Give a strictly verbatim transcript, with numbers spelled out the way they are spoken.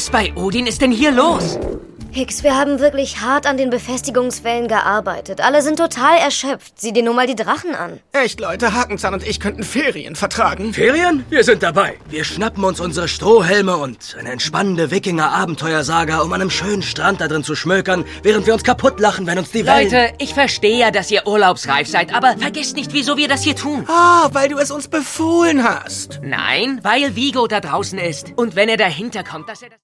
Was bei Odin ist denn hier los? Hicks, wir haben wirklich hart an den Befestigungswellen gearbeitet. Alle sind total erschöpft. Sieh dir nur mal die Drachen an. Echt, Leute, Hakenzahn und ich könnten Ferien vertragen. Ferien? Wir sind dabei. Wir schnappen uns unsere Strohhelme und eine entspannende Wikinger-Abenteuersaga, um an einem schönen Strand da drin zu schmökern, während wir uns kaputt lachen, wenn uns die Wellen... Leute, ich verstehe ja, dass ihr urlaubsreif seid, aber vergesst nicht, wieso wir das hier tun. Ah, weil du es uns befohlen hast. Nein, weil Vigo da draußen ist. Und wenn er dahinter kommt, dass er das...